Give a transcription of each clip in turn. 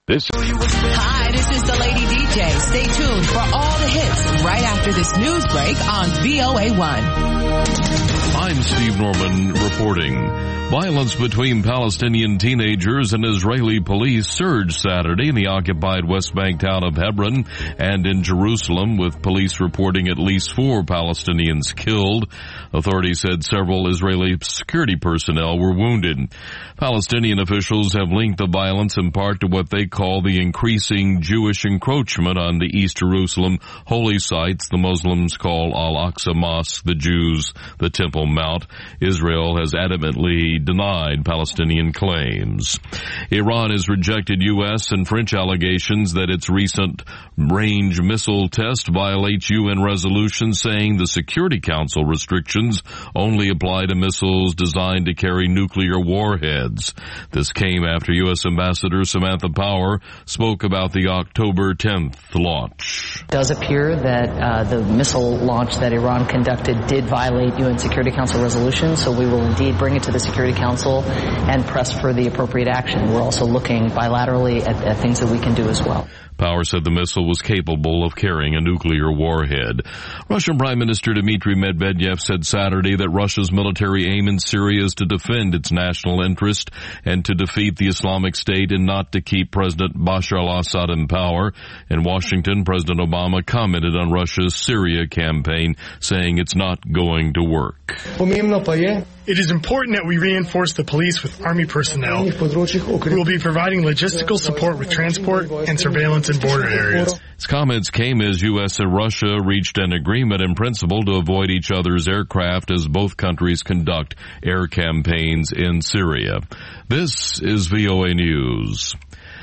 Hi, this is the Lady DJ. Stay tuned for all the hits right after this news break on VOA1. I'm Steve Norman reporting. Violence between Palestinian teenagers and Israeli police surged Saturday in the occupied West Bank town of Hebron and in Jerusalem, with police reporting at least 4 Palestinians killed. Authorities said several Israeli security personnel were wounded. Palestinian officials have linked the violence in part to what they call the increasing Jewish encroachment on the East Jerusalem holy sites the Muslims call Al-Aqsa Mosque, the Jews the Temple Mount. Israel has adamantly denied Palestinian claims. Iran has rejected U.S. and French allegations that its recent range missile test violates UN resolutions, saying the Security Council restrictions only apply to missiles designed to carry nuclear warheads. This came after U.S. Ambassador Samantha Power spoke about the October 10th launch. It does appear that the missile launch that Iran conducted did violate UN Security Council resolutions, so we will indeed bring it to the Security Council and press for the appropriate action. We're also looking bilaterally at things that we can do as well. Power said the missile was capable of carrying a nuclear warhead. Russian Prime Minister Dmitry Medvedev said Saturday that Russia's military aim in Syria is to defend its national interest and to defeat the Islamic State and not to keep President Bashar al-Assad in power. In Washington, President Obama commented on Russia's Syria campaign, saying it's not going to work. It is important that we reinforce the police with Army personnel who will be providing logistical support with transport and surveillance in border areas. His comments came as U.S. and Russia reached an agreement in principle to avoid each other's aircraft as both countries conduct air campaigns in Syria. This is VOA News.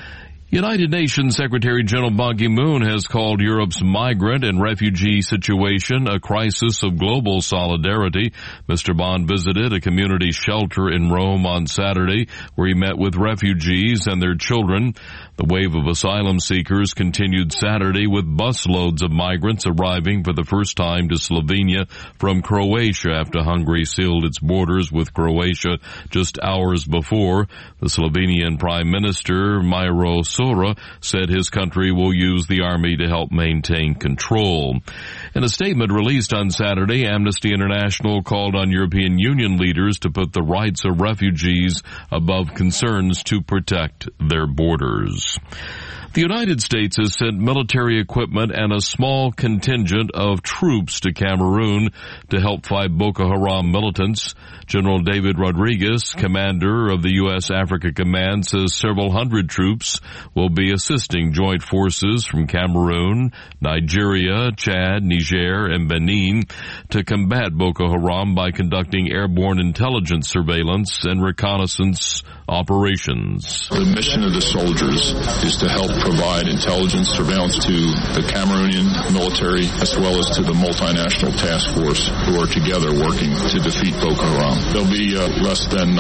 United Nations Secretary General Ban Ki-moon has called Europe's migrant and refugee situation a crisis of global solidarity. Mr. Ban visited a community shelter in Rome on Saturday, where he met with refugees and their children. The wave of asylum seekers continued Saturday, with busloads of migrants arriving for the first time to Slovenia from Croatia after Hungary sealed its borders with Croatia just hours before. The Slovenian Prime Minister, Miro Sora, said his country will use the army to help maintain control. In a statement released on Saturday, Amnesty International called on European Union leaders to put the rights of refugees above concerns to protect their borders. The United States has sent military equipment and a small contingent of troops to Cameroon to help fight Boko Haram militants. General David Rodriguez, commander of the U.S. Africa Command, says several hundred troops will be assisting joint forces from Cameroon, Nigeria, Chad, Niger, and Benin to combat Boko Haram by conducting airborne intelligence surveillance and reconnaissance operations. The mission of the soldiers is to help provide intelligence surveillance to the Cameroonian military as well as to the multinational task force who are together working to defeat Boko Haram. There'll be less than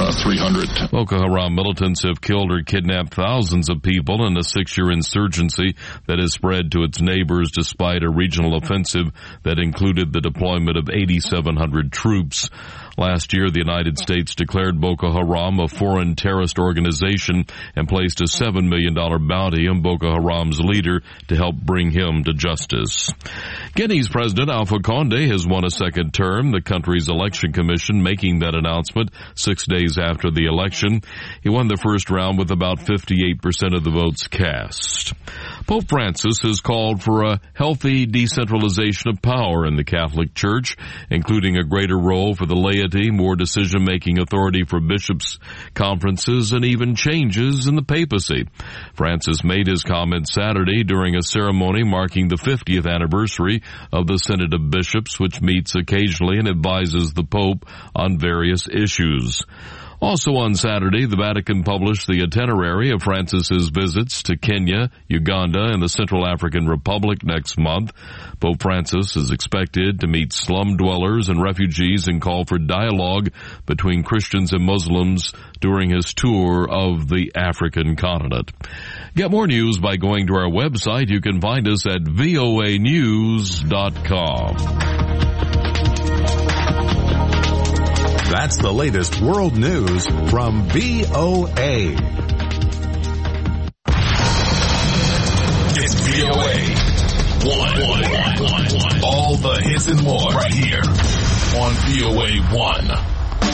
300. Boko Haram militants have killed or kidnapped thousands of people in a 6-year insurgency that has spread to its neighbors despite a regional offensive that included the deployment of 8,700 troops. Last year, the United States declared Boko Haram a foreign terrorist organization and placed a $7 million bounty on Boko Haram's leader to help bring him to justice. Guinea's President Alpha Condé has won a second term, the country's election commission making that announcement 6 days after the election. He won the first round with about 58% of the votes cast. Pope Francis has called for a healthy decentralization of power in the Catholic Church, including a greater role for the laity, more decision-making authority for bishops' conferences, and even changes in the papacy. Francis made his comments Saturday during a ceremony marking the 50th anniversary of the Synod of Bishops, which meets occasionally and advises the Pope on various issues. Also on Saturday, the Vatican published the itinerary of Francis's visits to Kenya, Uganda, and the Central African Republic next month. Pope Francis is expected to meet slum dwellers and refugees and call for dialogue between Christians and Muslims during his tour of the African continent. Get more news by going to our website. You can find us at voanews.com. That's the latest world news from VOA. 1. All the hits and more right here on VOA 1.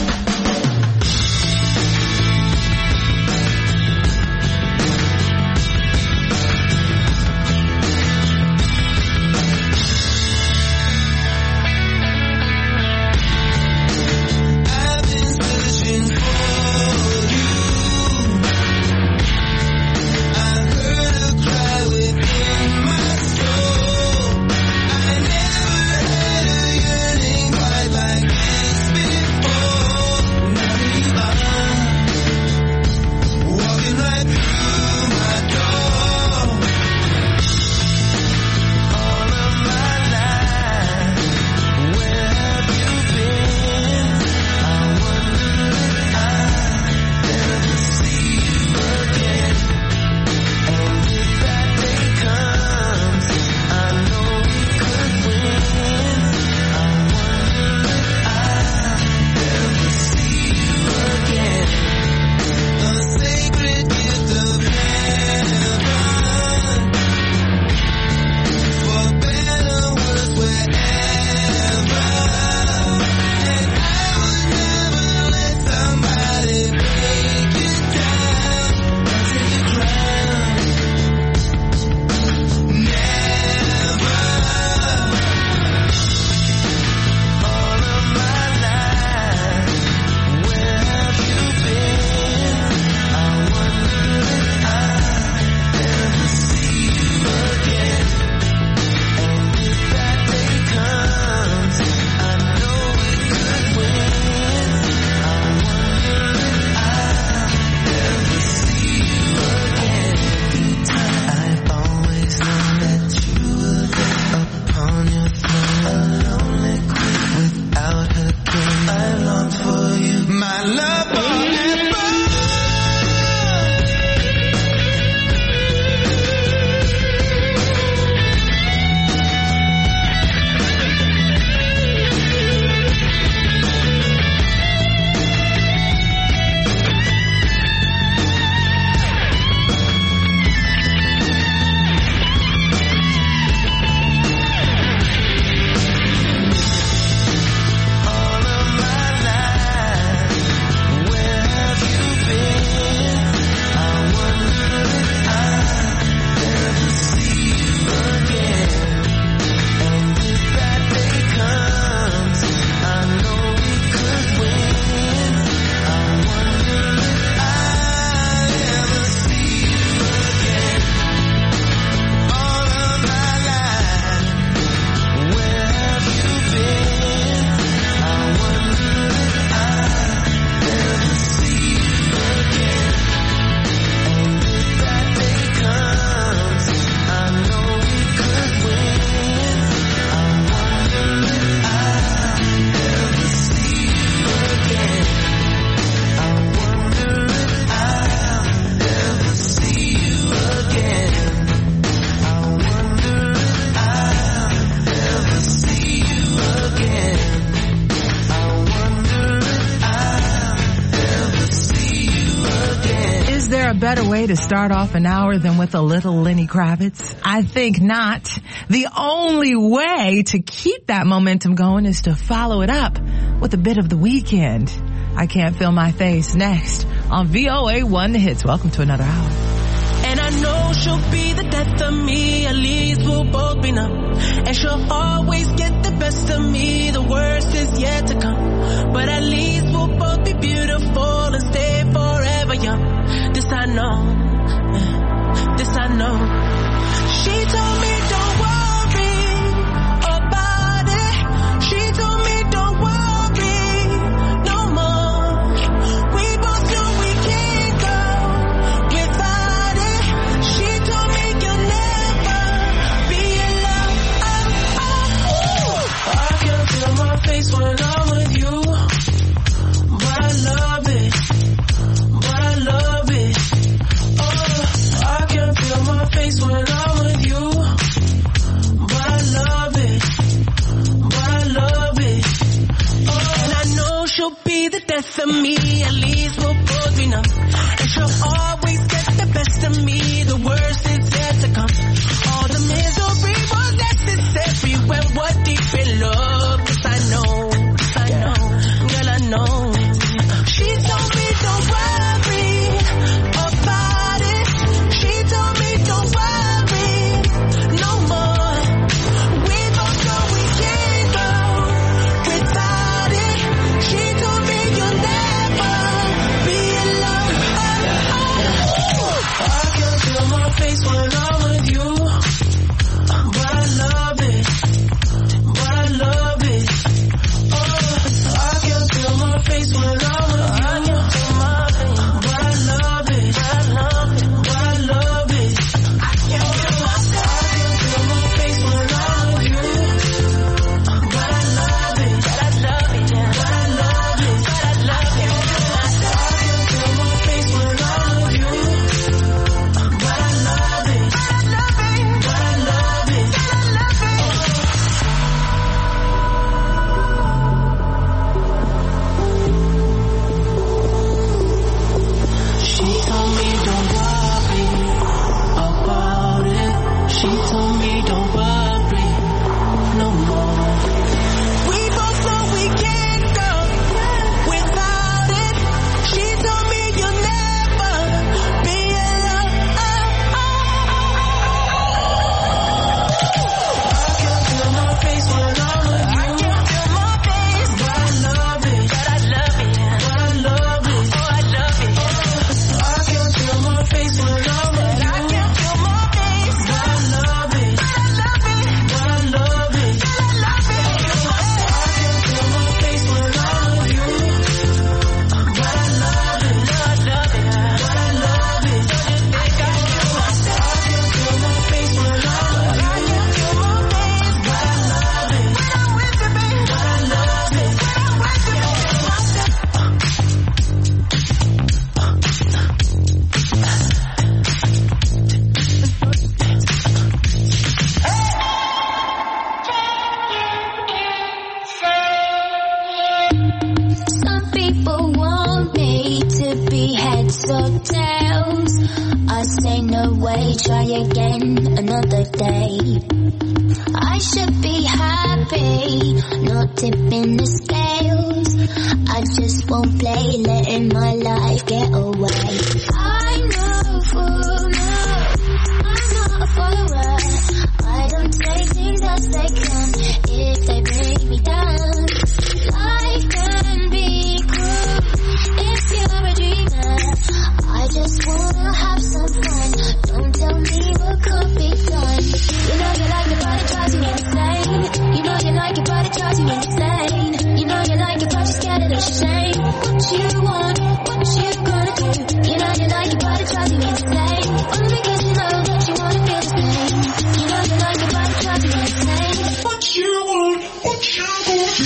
Better way to start off an hour than with a little Lenny Kravitz? I think not. The only way to keep that momentum going is to follow it up with a bit of The Weeknd. I Can't Feel My Face next on VOA 1 The Hits. Welcome to another hour. And I know she'll be the death of me, at least we'll both be numb. And she'll always get the best of me, the worst is yet to come. But at least we'll both be beautiful and stay forever young. This I know, this I know. She told me don't worry about it. She told me don't worry no more. We both know we can't go without it. She told me you'll never be alone. I can feel my face when I'm with you, but I love it. But I love it. Oh, I can feel my face face when I'm with you. But I love it. But I love it. Oh, I can feel my face when I'm with you. But I love it. But I love it. But I love it. I can feel my face when I'm with you. But I love it. But I love it. But I love it. But I love it. I can feel my face when I'm with you. But I love it. But I love it. But I love it. She told me don't worry about it. She told me don't worry no more. We both know we can't go without it. She told me you'll never be alone. I can feel my face when I'm with you. I can feel my face, but I love it. But I love it. But I love it. Oh, I love it. I can feel my face when I'm with you. I can feel my face, but I love it. But I love it. But I love it. But I love it. I can feel my face when I'm with you. But I love it. But I love it. But I love it. I can feel my face when I'm with you. I can feel my face, but I love it. When I'm with you, baby. But I love it. When I'm with you, Some people want me to be heads or tails. I say no way, try again another day. I should be happy, not tipping the scales. I just won't play, letting my life get away. I know for now, I'm not a follower. I don't take things as they come if they bring me down. Life can be cruel if you're a dreamer. I just wanna have some fun. Don't tell me what could be done. You know you like it, but it drives you insane. You know you like it, but it drives you insane. You know you like it, but you're scared of the shame. What you want, what you gonna do? You know you like it, but it drives you insane. Only because you know that you wanna feel the same. You know you like it, but it drives you insane. What you want, what you gonna do?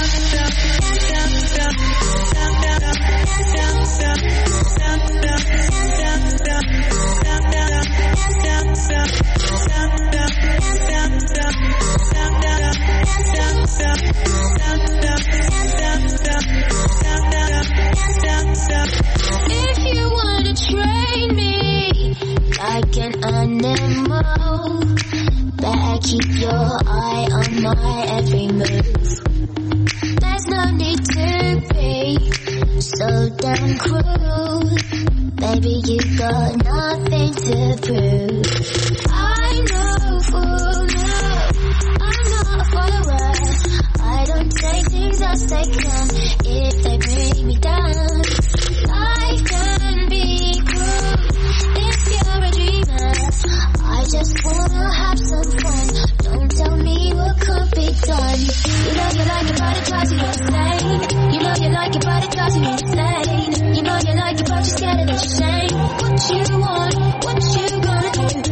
If you wanna train me like an animal, better keep your eye on my every move. There's no need to be so damn cruel. Baby, you got nothing to prove. I know for now, I'm not a follower. I don't take things as they come if they bring me down. Life can be cruel if you're a dreamer. I just wanna have some fun. Don't tell me what could be done. You know you like it, but it drives you insane. You know you like it, but it drives you insane. You know you like it, but you're scared of the shame. What you want, what you gonna do?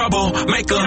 troublemaker.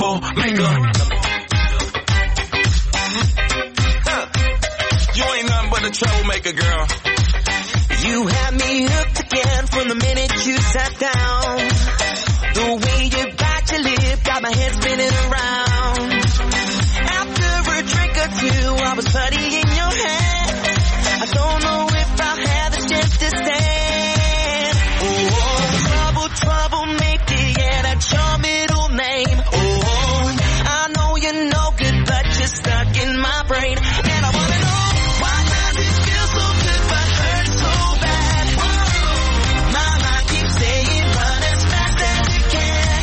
You ain't nothing but a troublemaker, girl. You had me hooked again from the minute you sat down. The way you bite your lip got my head spinning around. After a drink or two, I was putty in your hand. I don't know if I'll have the chance to stand. Oh, troublemaker, yeah, that's your middle name. Oh, I know you're no good, but you're stuck in my brain. And I wanna know, why does it feel so good but hurt so bad? My mind keeps saying run as fast as you can.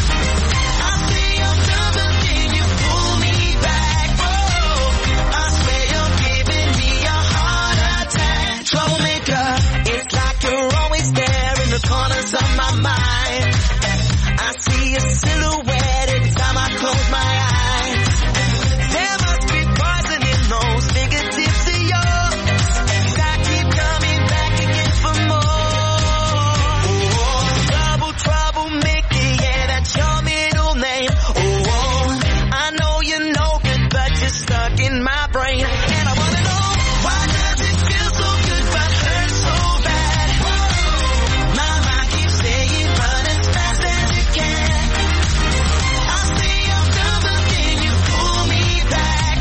I say I'm done, but then you pull me back. I swear you're giving me a heart attack. Troublemaker, it's like you're always there in the corners of my mind. I see a silhouette every time I close my eyes. There must be poison in those fingertips of yours, 'cause I keep coming back again for more. Oh, troublemaker, yeah, that's your middle name. Oh, I know you're no good, but you're stuck in my brain. And I wanna know, why does it feel so good but hurt so bad? My mind keeps saying run as fast as you can. I say I'm done, but then you pull me back.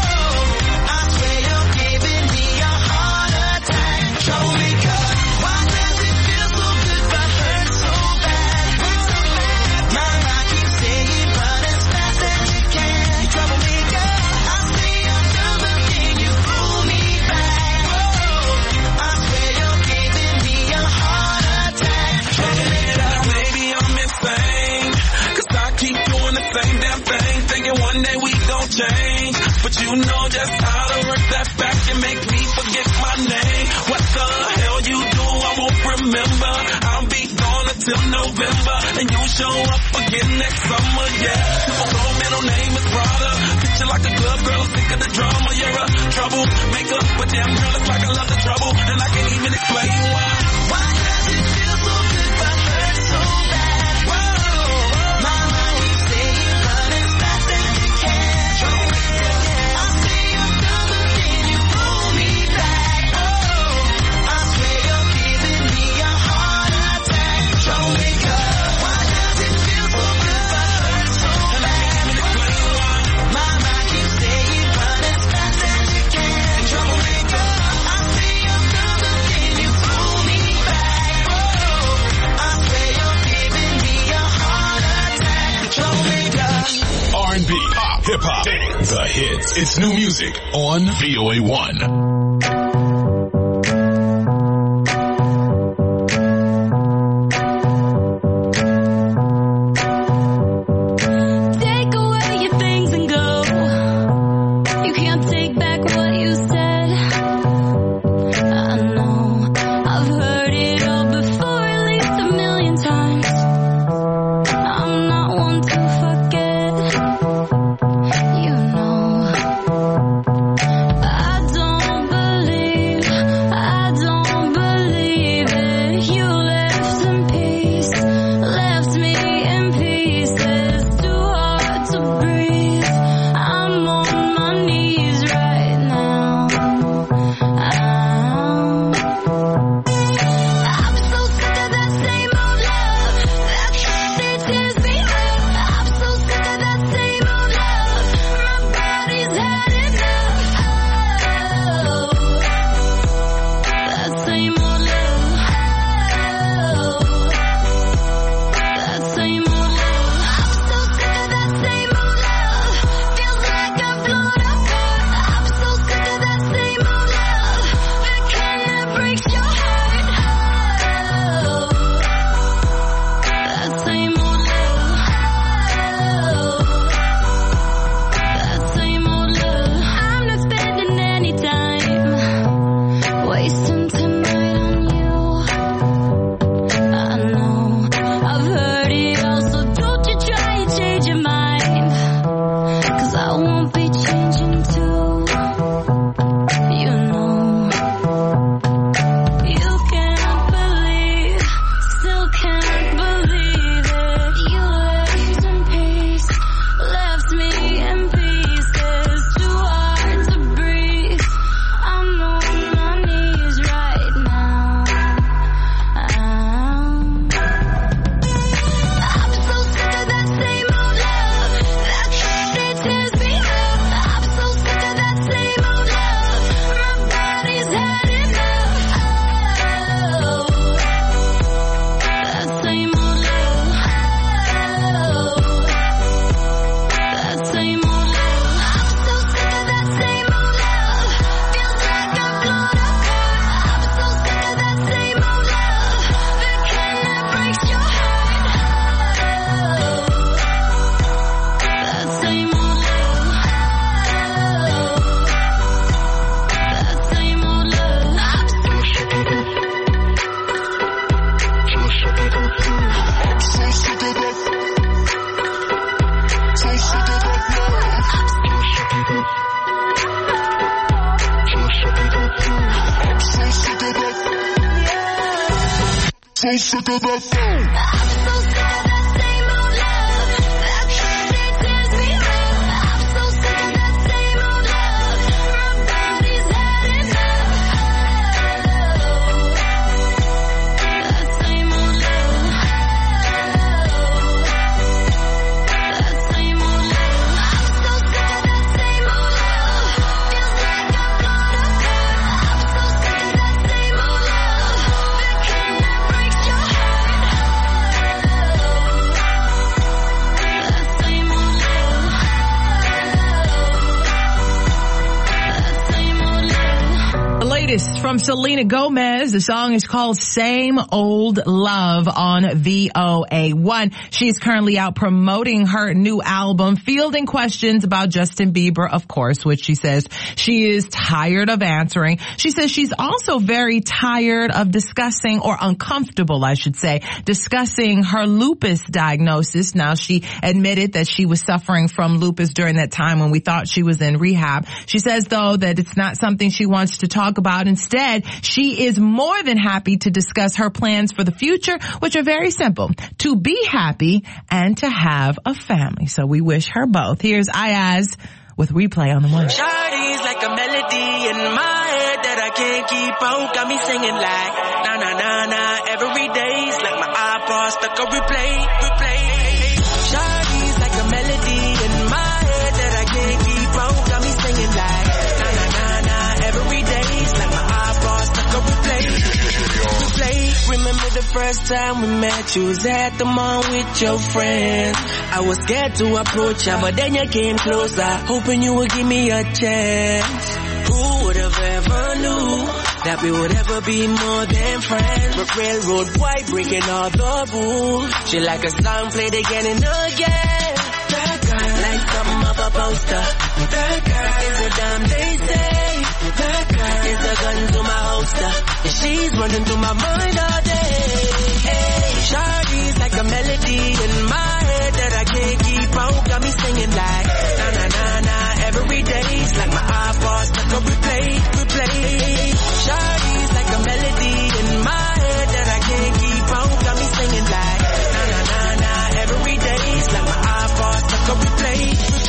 I swear you're giving me a heart attack. Troublemaker, why does it feel so good but hurt so bad? My mind keeps saying run as fast as you can. Troublemaker, I say I'm done, but then you pull me back. I swear you're giving me a heart attack. Troublemaker, maybe I'm insane, 'cause I keep doing the same damn thing, thinking one day we gon' change. But you know just how to work that back and make me forget my name. What the hell you do, I won't remember. I'll be gone until November, and you'll show up again next summer, yeah. Your middle name is Prada. Picture like a club girl, sick of the drama. You're a troublemaker, but damn girl, it's like I love the trouble, and I can't even explain why. Why does it feel so good but hurt so bad? My mind keeps saying run as fast as you can. I say I'm done, but then you pull me back. I swear you're giving me a heart attack. Troublemaker, why does it feel so good but hurt so bad? My mind keeps saying run as fast as you can. Troublemaker, I say I'm done, but then you pull me back. I swear you're giving me a heart attack. Troublemaker. R&B, pop, hip-hop, the hits. It's new music on VOA1. Take away your things and go. You can't take back what you said. I know I've heard it all before, at least a million times. I'm not one to forget. You know I don't believe so sick of that phone. I'm so sick of that same old love. That crazy tears me up. I'm so sick of that same old love. My body's had enough. That same old love. That same old love. I'm so sick of that same old love. Feels like I'm gonna cry. I'm so sick of that same old love. That kind that breaks your heart. That same old love. That same old love. The latest from Selena Gomez. The song is called Same Old Love on VOA1. She's currently out promoting her new album, fielding questions about Justin Bieber, of course, which she says she is tired of answering. She says she's also very tired of discussing, or uncomfortable, I should say, discussing her lupus diagnosis. Now, she admitted that she was suffering from lupus during that time when we thought she was in rehab. She says, though, that it's not something she wants to talk about. Instead, she is more than happy to discuss her plans for the future, which are very simple: to be happy and to have a family. So we wish her both. Here's Ayaz with Replay on the One. Shawty's like a melody in my head that I can't keep out. Got me singing like na na na na every day's like my iPod stuck on replay. Shawty's like a melody in my head that I can't keep out. Got me singing like na na na na every day's like my iPod stuck on replay. Remember the first time we met, you was at the mall with your friends. I was scared to approach ya, but then you came closer, hoping you would give me a chance. Who would have ever knew that we would ever be more than friends? But railroad white breaking all the rules. She like a song played again and again. That girl like something up a poster. That girl is a damn they say. That girl is a gun to my holster. And she's running through my mind all day. Hey, Shawty's like a melody in my head that I can't keep out. Got me singing like na na na na every day's like my iPod stuck on replay. Shawty's like a melody in my head that I can't keep out. Got me singing like na na na na every day's like my iPod stuck on replay.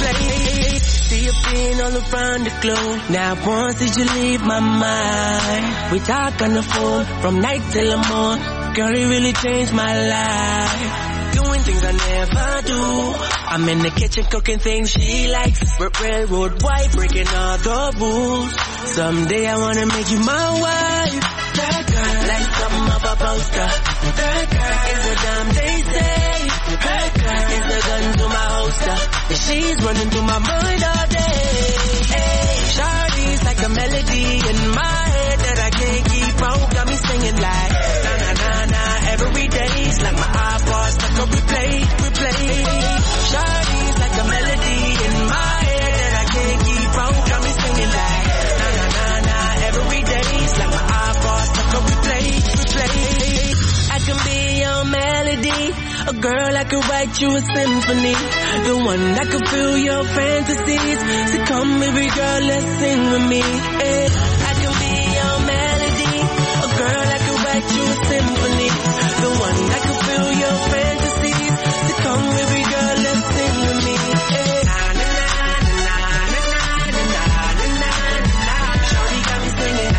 See you being all around the globe. Now once did you leave my mind? We talk on the phone from night till the morning. Girl, it really changed my life. Doing things I never do. I'm in the kitchen cooking things she likes. Railroad white breaking all the rules. Someday I wanna make you my wife. That girl like something up a poster. That girl is a damn they say. That girl is a gun to my holster. And she's running through my mind all day. Hey, Shawty's like a melody in my head that I can't keep out. Got me singing like na na na na every day's like my iPod stuck on replay. Shawty's like a melody in my head that I can't keep out. Got me singing like na na na na every day's like my iPod stuck on replay. I can be your melody, a girl I can write you a symphony, the one that can fill your fantasies. So come baby girl, let's sing with me. I can be your melody, a girl I can write you a symphony, the one that can fill your fantasies. So come baby girl, let's sing with me. Shawty got me singing.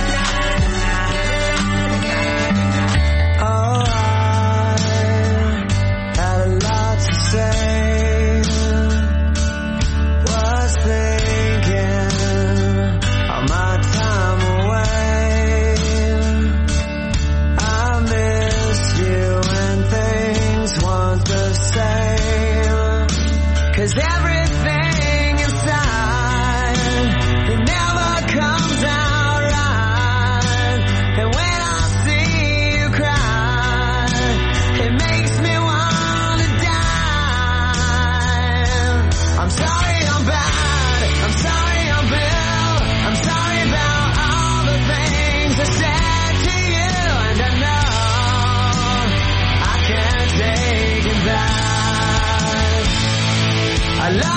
Everything inside, it never comes out right. And when I see you cry, it makes me want to die. I'm sorry I'm bad, I'm sorry I'm Bill, I'm sorry about all the things I said to you. And I know I can't take it back. I love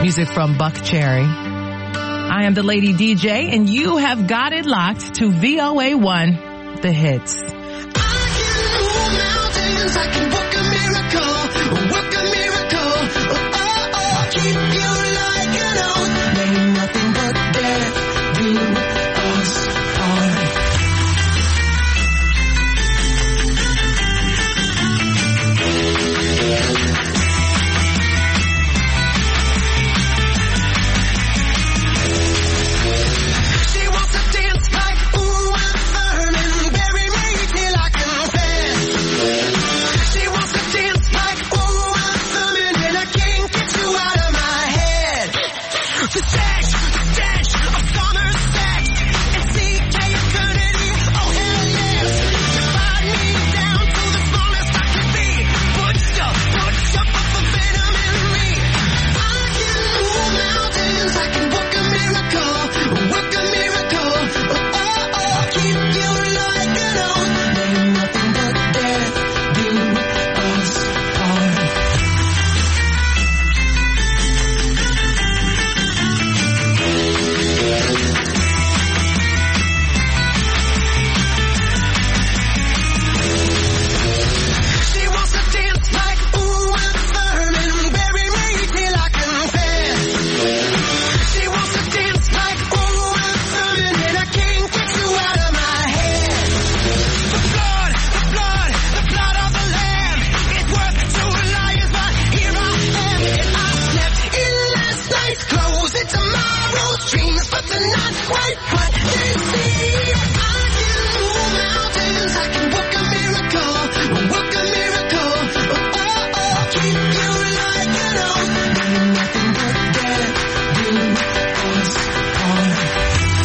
Music from Buck Cherry. I am the Lady DJ, and you have got it locked to VOA1, The Hits. I can move mountains, I can work a miracle, keep you like an oath. Ain't nothing but death do us part. She wants to dance like ooh, I'm burning, bury me till I confess. She wants to dance like ooh, I'm thumbing, and I can't get you out of my head. The stash of summer sex and CK eternity, oh hell yes. Divide me down to the smallest I can be. Put your venom in me. I can move mountains, I can work a miracle, keep you like an oath. Ain't nothing but death do us part. She wants to dance like ooh, I'm burning, bury me till I confess. She wants to dance like ooh, I'm thumbing, and I can't get you out of my head. The blood of the lamb is worth 2 liars, but here I am. And I slept in last night's clothes, and tomorrow's dreams, but they're not quite what they seem. I can move mountains, I can work a miracle, keep you like an oath. Ain't nothing but death do us part.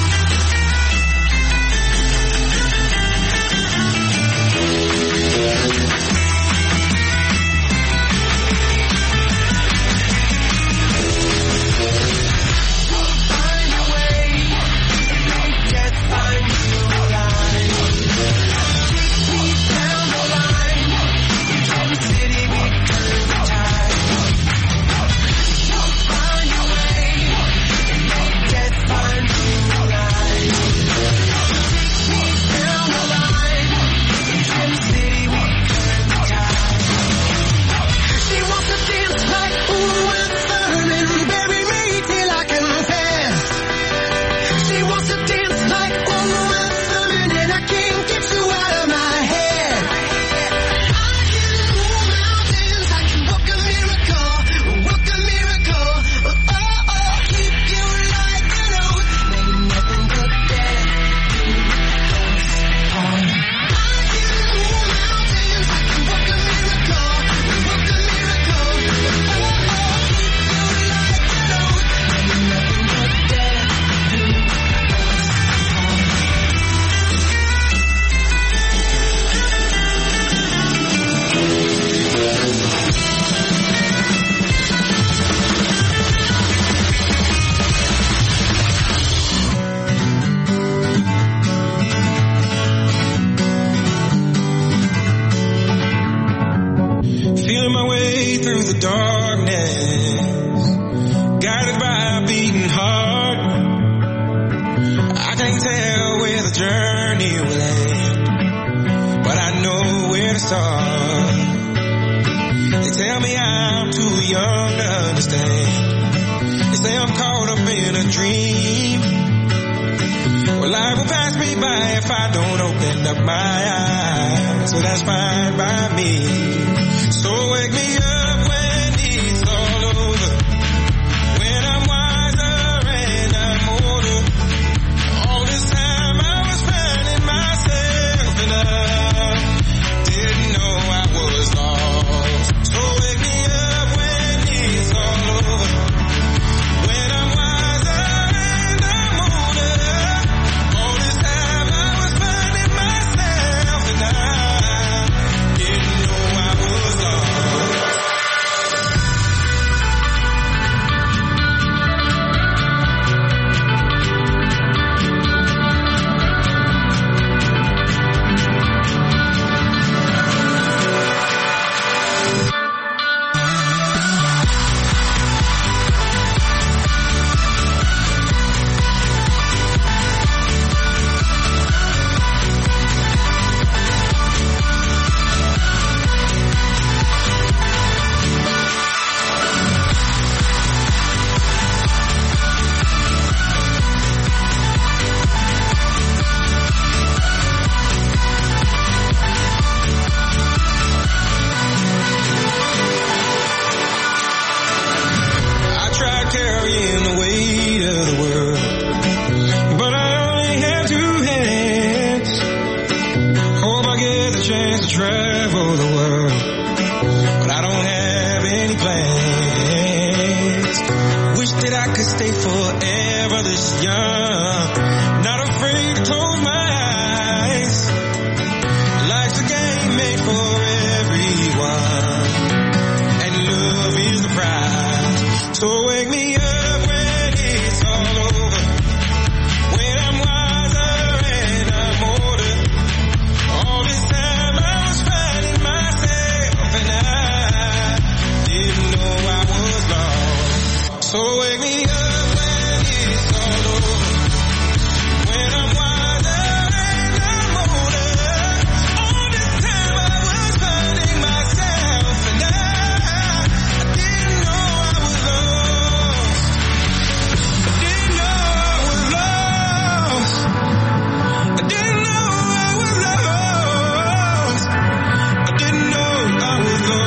Find a way, make death find you alive. Take me down the line, from the city we turn the tide. Find a way, make death find you alive. Take me down the line, from the city we turn the tide. She wants to dance like ooh, I'm burning, bury me till I confess. She wants to dance like ooh, I'm thumbing, and I can't get you out of my head. I can move mountains, I can work a miracle, keep you like an oath. Ain't nothing but death do us part. I can move mountains, I can work a miracle, keep you like an oath. Ain't nothing but death do us part. Feeling my way through the darkness, guided by a beating heart. I can't tell where the journey will end, but I know where to start. They tell me I'm too young to understand. They say I'm caught up in a dream. Well, life will pass me by if I don't open up my eyes, so that's fine by me. So wake me up when it's all over, when I'm wiser and I'm older. All this time I was finding myself and I didn't know I was lost. So wake me up when it's all over, when I'm wiser and I'm older. All this time I was finding myself and I didn't know I was lost. chance to travel the world, but I don't have any plans. Wish that I could stay forever this young, not afraid to close my eyes. Life's a game made for everyone, and love is the prize. So wake me up when it's all over, when I'm wiser and I'm older. All this time I was finding myself, and I didn't know I was lost. So wake me up when it's all over, when I'm wiser and I'm older. All this time I was finding myself, and I didn't know I was lost. I didn't know I was lost. I didn't know I was lost. I didn't know I was lost. I didn't know.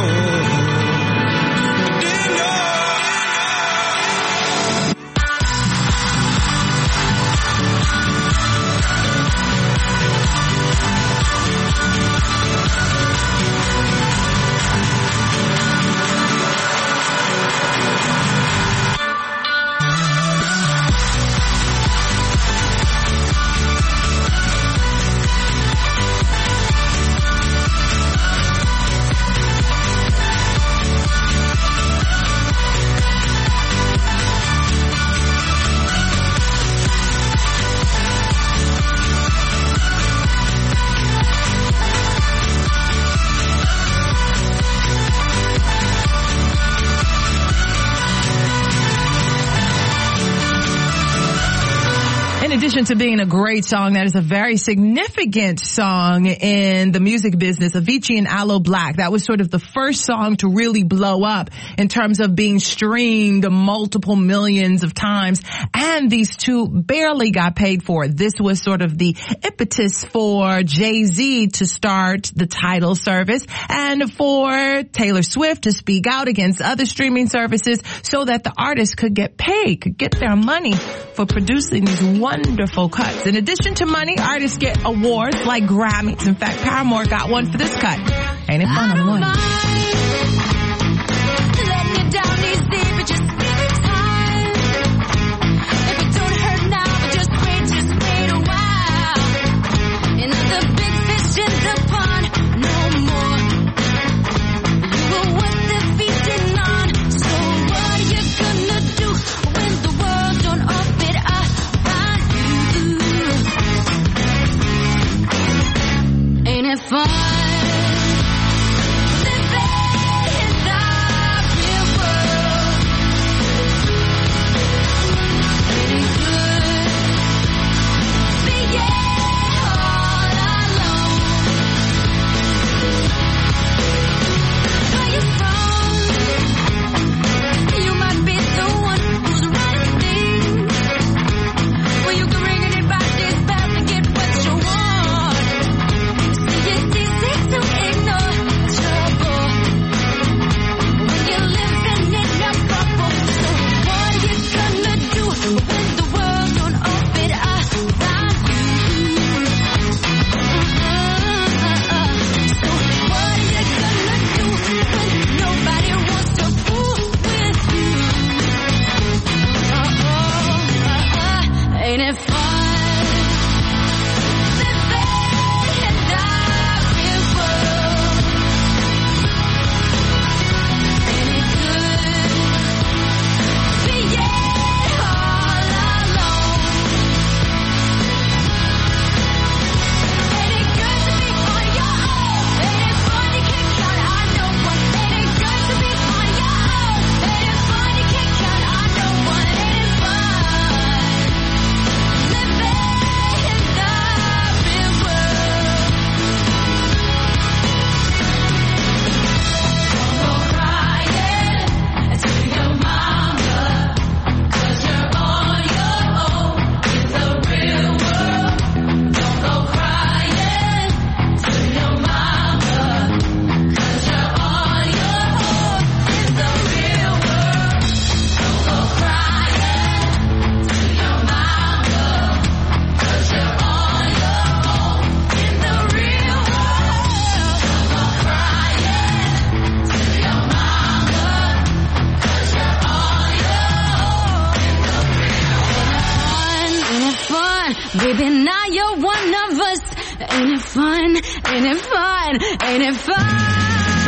In addition to being a great song, that is a very significant song in the music business. Avicii and Aloe Blacc. That was sort of the first song to really blow up in terms of being streamed multiple millions of times. And these two barely got paid for it. This was sort of the impetus for Jay-Z to start the Tidal service and for Taylor Swift to speak out against other streaming services so that the artists could get paid, could get their money for producing these wonderful cuts. In addition to money, artists get awards like Grammys. In fact, Paramore got one for this cut. Ain't it fun? I won. Let me down easy, but just give it time. If it don't hurt now, but just wait a while. Another big fish in the pond, no more. You were worth the feeding on. So what you gonna do when the world don't orbit around you? Ain't it fun? Easy Ain't it fun? Ain't it fun? Ain't it fun?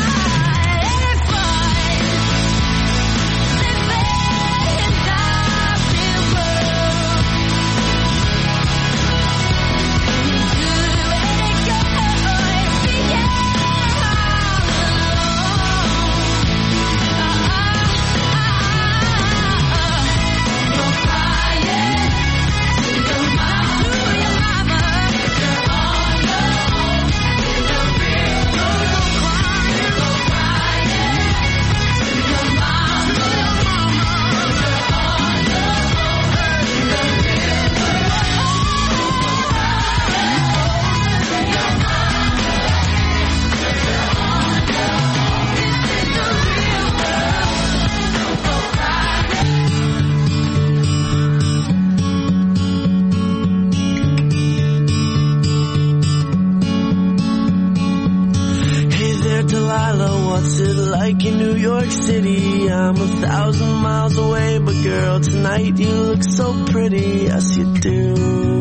What's it like in New York City? I'm 1,000 miles away, but girl, tonight you look so pretty, yes you do.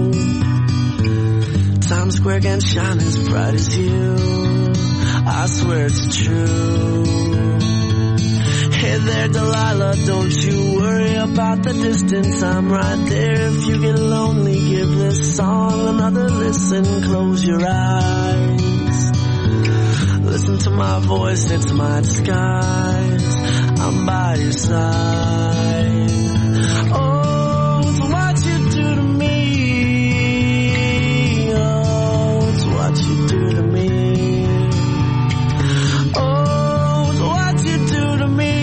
Times Square can't shine as bright as you, I swear it's true. Hey there Delilah, don't you worry about the distance, I'm right there. If you get lonely, give this song another listen, close your eyes. Listen to my voice, it's my disguise, I'm by your side. Oh, it's what you do to me. Oh, it's what you do to me. Oh, it's what you do to me.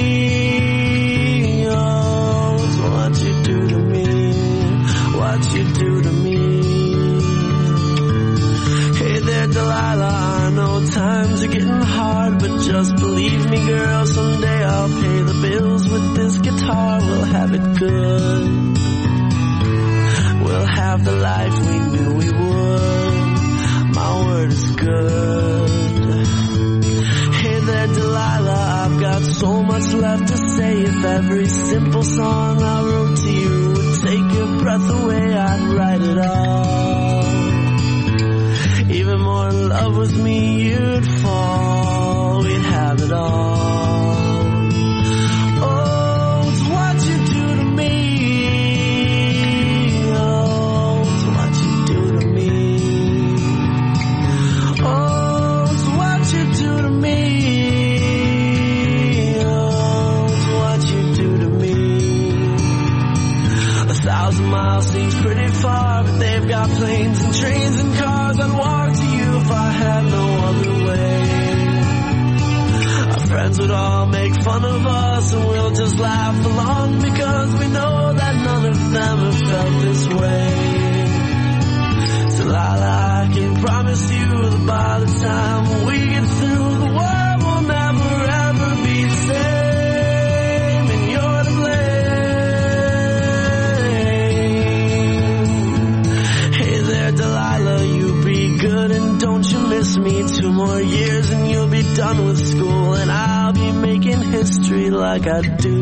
Oh, it's what you do to me. What you do to me. Hey there, Delilah, I know times are getting hard, but just believe me, girl, someday I'll pay the bills with this guitar. We'll have it good. We'll have the life we knew we would. My word is good. Hey there, Delilah, I've got so much left to say. If every simple song I wrote to you would take your breath away, I'd write it all. Even more in love with me, you'd fall. We'd have it all. Oh, it's what you do to me. Oh, it's what you do to me. Oh, it's what you do to me. Oh, it's what you do to me. 1,000 miles seems pretty far, but they've got planes and trains and cars. I'd walk to you if I had no other way. Our friends would all make fun of us, and we'll just laugh along because we know that none of them have felt this way. Delilah, I can promise you that by the time we get through, the world will never ever be the same, and you're to blame. Hey there, Delilah, you be good and don't you miss me. 2 more years and you'll be done with school, and I'll be making history like I do.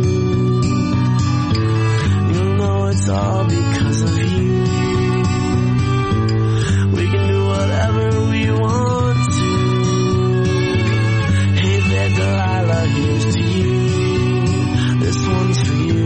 You'll know it's all because of you. We can do whatever we want to. Hey there, Delilah, here's to you. This one's for you.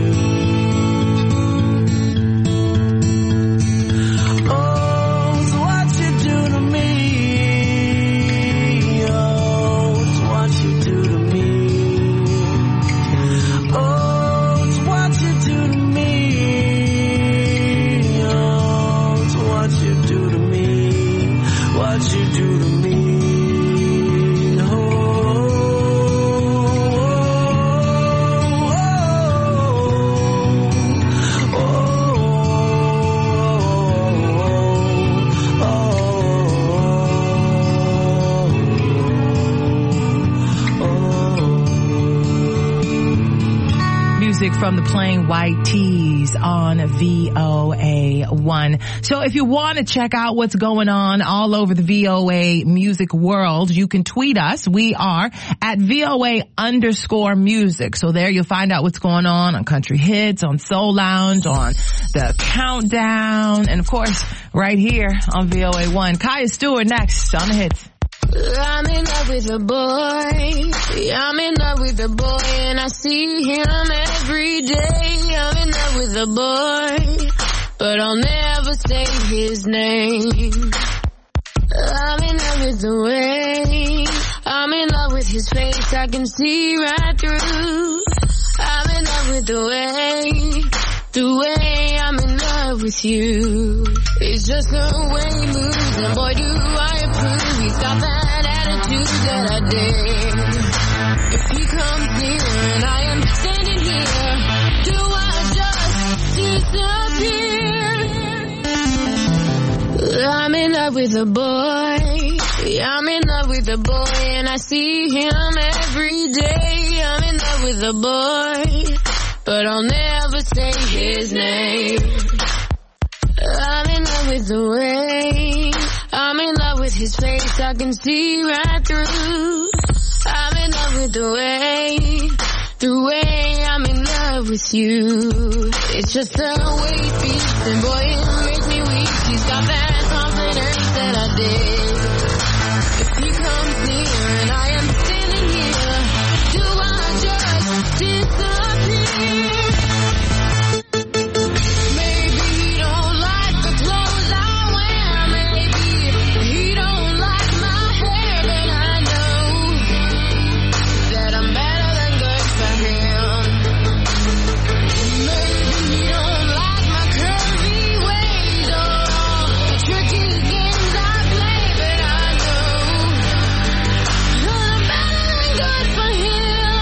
music from the Plain White T's on VOA1. So if you want to check out what's going on all over the VOA music world, you can tweet us. We are at VOA_music. So there you'll find out what's going on Country Hits, on Soul Lounge, on the Countdown, and of course, right here on VOA1. Kaya Stewart next on the hits. I'm in love with a boy. I'm in love with a boy, and I see him every day. I'm in love with a boy, but I'll never say his name. I'm in love with the way. I'm in love with his face. I can see right through. I'm in love with the way I'm in love with you. It's just the way he moves, and boy do I approve. He's got that attitude that I dig. If he comes near and I am standing here, do I just disappear? I'm in love with a boy. I'm in love with a boy, and I see him every day. I'm in love with a boy, but I'll never say his name. I'm in love with the way. I'm in love with his face. I can see right through. I'm in love with the way I'm in love with you. It's just the way he speaks, and boy, it makes me weak. He's got that confidence that I dig. If he comes near and I am standing here, do I just disappear? Maybe he don't like the clothes I wear. Maybe he don't like my hair, but I know that I'm better than good for him. Maybe he don't like my curvy ways or all the tricky games I play, but I know that I'm better than good for him.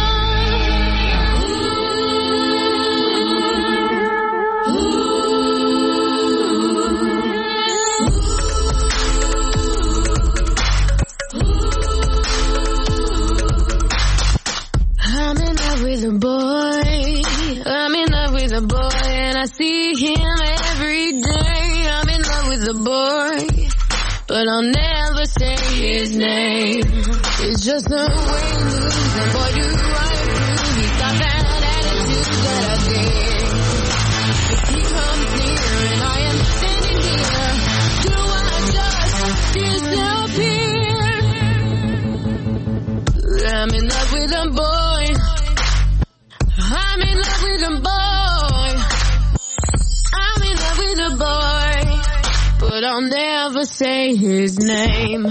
I'm in love with a boy. I'm in love with a boy, and I see him every day. I'm in love with a boy, but I'll never say his name. It's just the way he moves, and boy do I approve. He's got that attitude that I dig. If he comes near and I am standing here, do I just disappear? I'm in love with a boy. I'm in love with a boy. I'm in love with a boy, but I'll never say his name.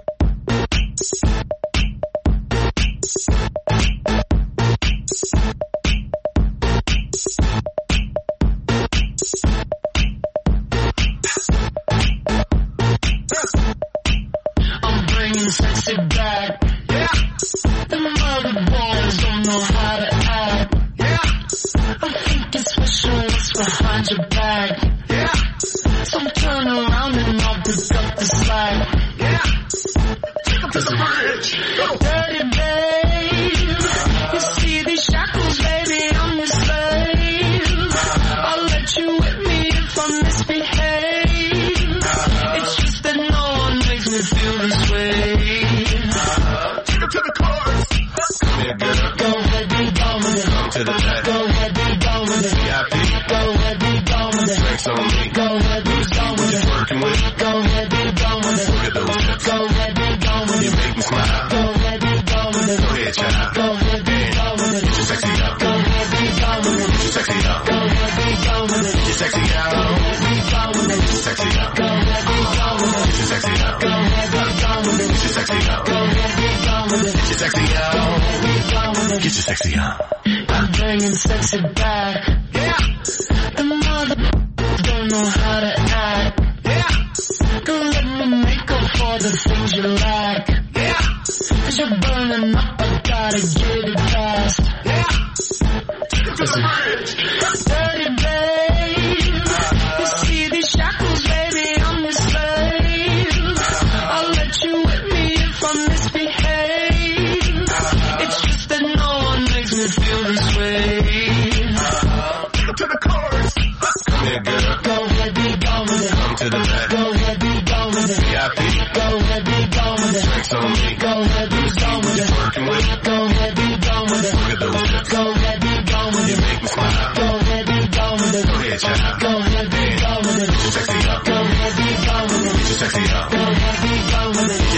I'm bringing sexy back. Yeah. The mother boys don't know how to act. Yeah. I think it's special what's behind your back. Yeah. So turn around and I'll pick up the slack. Yeah. Take up to the bridge. Dirty babe. You see these shackles, baby, I'm your slave. I'll let you whip me if I misbehave. It's just that no one makes me feel this way. Take up to the chorus. Come here, girl. Go ahead, be gone with it. Come to the back. Go ahead, be gone with it. VIP. Go ahead, be gone with it. Flex on me. Go ahead, be gone with it. Working with. Go ahead, be gone with it. Look at those hips. Go ahead, be gone with it. You make me smile. Go ahead, be gone with it. Go ahead, child. Go ahead, be gone with it. Get your sexy out. Go ahead, be gone with it. Get your sexy out. Go ahead, be gone with it. Get your sexy out. Go ahead, be gone with it. Get your sexy out. Go ahead, be gone with it. Get your sexy out. Go ahead, be gone with it. Get your sexy out. Go ahead, be gone with it. Get your sexy out. Go ahead, be gone with it. Get your sexy out. I'm bringing sexy back. Yeah. The mother don't know how to act. Yeah. Don't let me make up for the things you lack. Yeah. Cause you're burning up, I gotta get it fast. Yeah. Take it to the bridge. Dirty babe. You see these shackles, baby, I'm your slave. I'll let you whip me if I misbehave. It's just that no one makes me feel this way.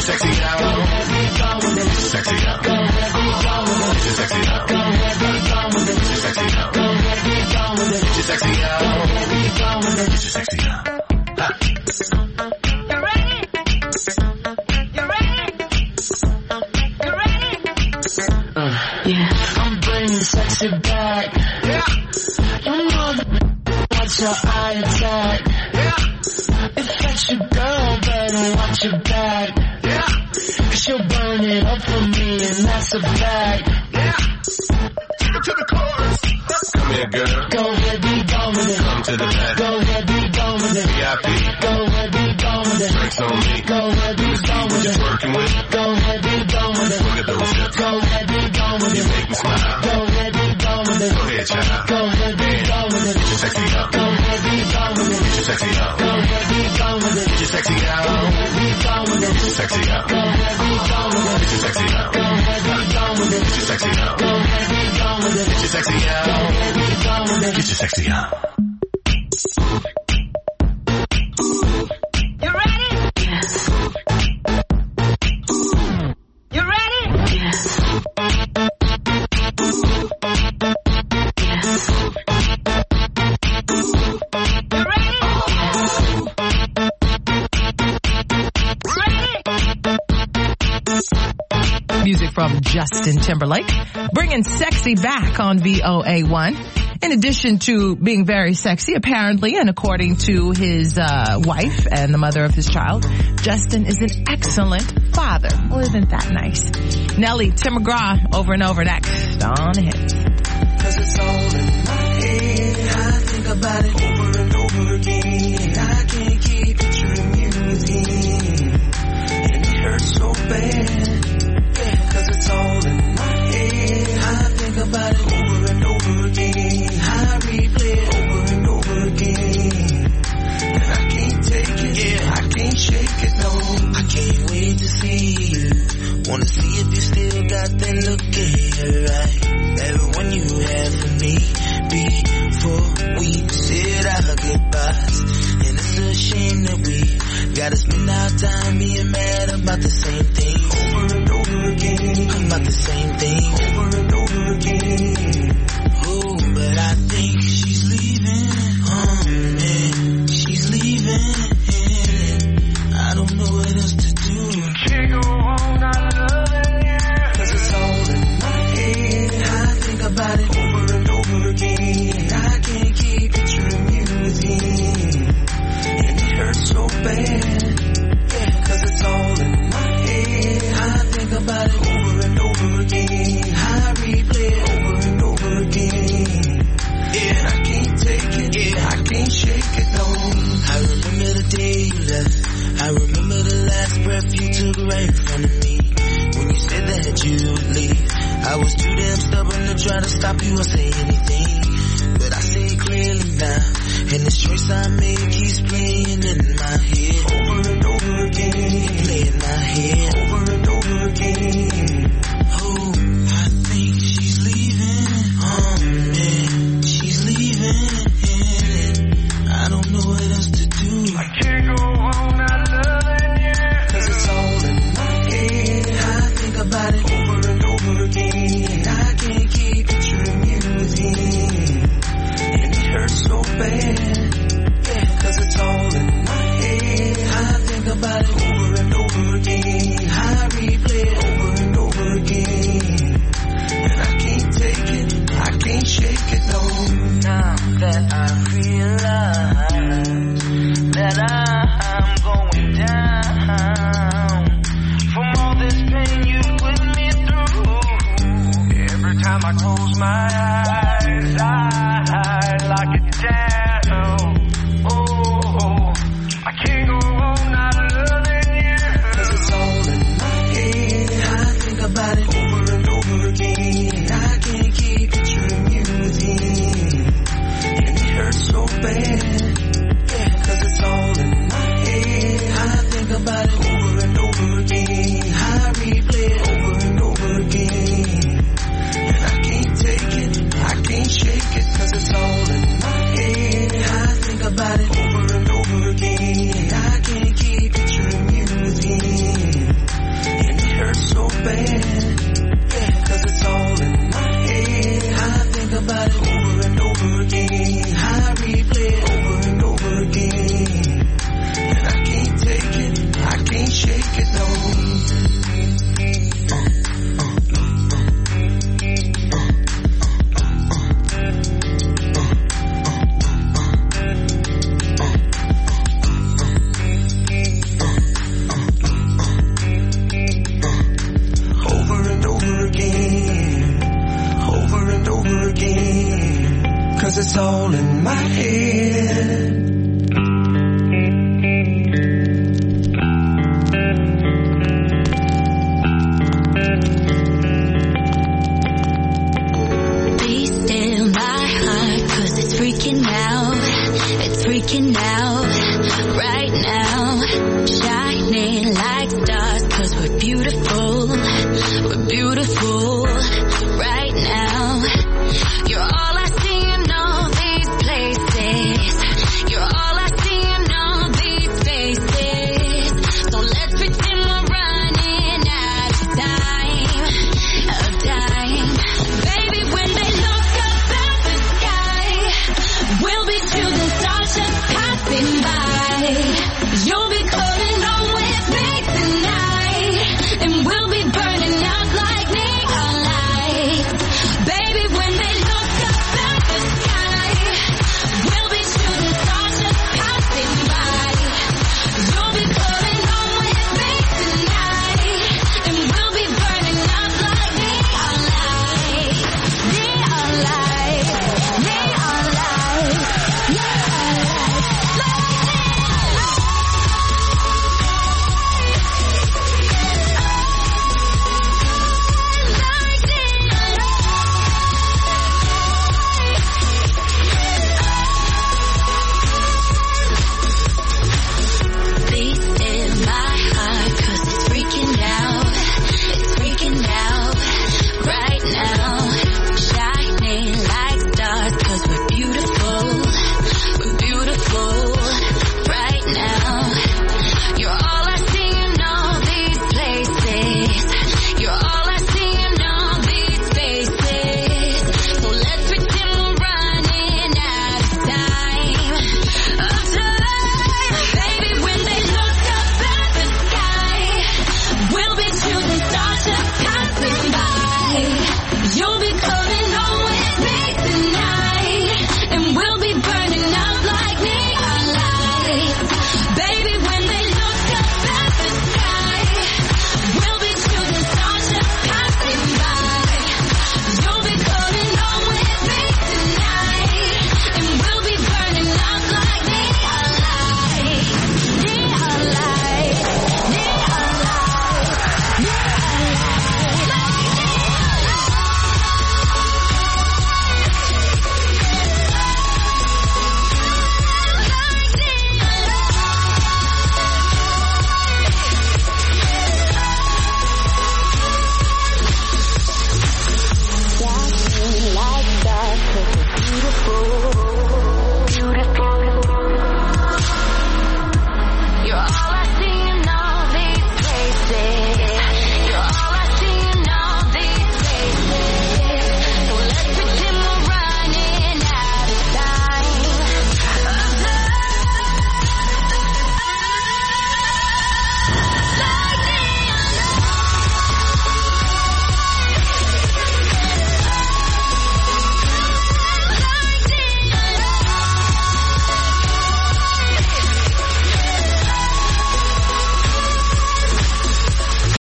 sexy out. Go ahead, be gone with it. Sexy out. Go ahead, be gone with it. Sexy out. Go ahead, be gone with it. Sexy out. Go ahead, be gone with it. Sexy out. Go ahead, be gone with it. Sexy out. You ready? You ready? You ready? Yeah, I'm bringing sexy back. Yeah. You know watch your eye attack. Yeah. If that's your girl, better watch your back. Yeah. Cause she'll burn it up for me, and that's a fact. Yeah. Take it to the chorus. Come here, girl. Go ahead, be gone with it. Come to the back. Go ahead, be gone with it. VIP. Go ahead, be gone with it. Drinks on me. Go ahead, be gone with it. Working with. Go ahead, be gone with it. Look at those hips. Go ahead, be gone with it. You make me smile. Go ahead, be gone with it. Go ahead, child. Go ahead, be gone with it. Get your sexy out. Go ahead, be gone with it. Get your sexy out. Go ahead, be gone with it. Get your sexy out. Go ahead, be gone with it. Get your sexy out. Go ahead, be gone with it. Get your sexy out. Go ahead, be gone with it. Get your sexy out. Go ahead, be gone with it. Get your sexy out. Go ahead, be gone with it. Get your sexy out. You ready? Yes. You ready? Yes. Music from Justin Timberlake, bringing sexy back on VOA1. In addition to being very sexy, apparently, and according to his wife and the mother of his child, Justin is an excellent father. Well, isn't that nice? Nelly, Tim McGraw, over and over next on the hits. Cause it's all in my head. I think about it over and over again. I can't keep picturing you again. And it hurts so bad. Yeah, cause it's all in my head. I think about it over and over again. I replay it over and over again. And I can't take it. Yeah, I can't shake it, no. I can't wait to see you. Wanna see if you still got that look in your eye. Everyone you had for me before we said our goodbyes. And it's a shame that we gotta spend our time being mad about the same thing over and over again. About the same thing over and over again. Oh, but I think she's leaving. Man, she's leaving. I don't know what else to do. Can't go on not loving you. Cause it's all in my head. I think about it over and over again. I can't keep picturing you again. And it hurts so bad. Yeah, cause it's all in my head. I think about it over and over again. I replay it over and over again. Yeah, I can't take it. Yeah, I can't shake it, no. I remember the day you left. I remember the last breath you took right in front of me. When you said that you would leave, I was too damn stubborn to try to stop you or say anything. But I say it clearly now, and this choice I made keeps playing in my head over and over again. Playing in my head over and over again. Oh, I think she's leaving. Man, she's leaving. I don't know what else to do. I can't go on not loving you. Cause it's all in my head. I think about it over and over again. I can't keep picturing you again. And it hurts so bad. Yeah, cause it's all in my head. I think about it over and over band. Yeah, 'cause it's all in my head. I think about it over and over again. I replay it over and over again. And I can't take it, I can't shake it, no. Over and over again, over and over again, 'cause it's all in my head. Be still my heart, 'cause it's freaking out. It's freaking out right now. Shining like stars, 'cause we're beautiful. We're beautiful right now. You're all I see in all these places. You're all I see in all these faces. So let's pretend we're running out of time. Baby, when they look up at the sky, we'll be shooting stars just passing by. You'll be coming home with me tonight, and we'll be burning out like neon lights. Baby, when they look up at the sky, we'll be shooting stars just passing by. You'll be coming home with me tonight, and we'll be burning out like neon lights. Neon lights, neon lights, neon Be still my heart, 'cause it's freaking out. It's freaking out right now. Shining like stars, 'cause we're beautiful. We're beautiful right now. You're all I see in all these places. You're all I see in all these faces. So let's pretend we're running out of time. Baby, when they look up at the sky, we'll be shooting stars just passing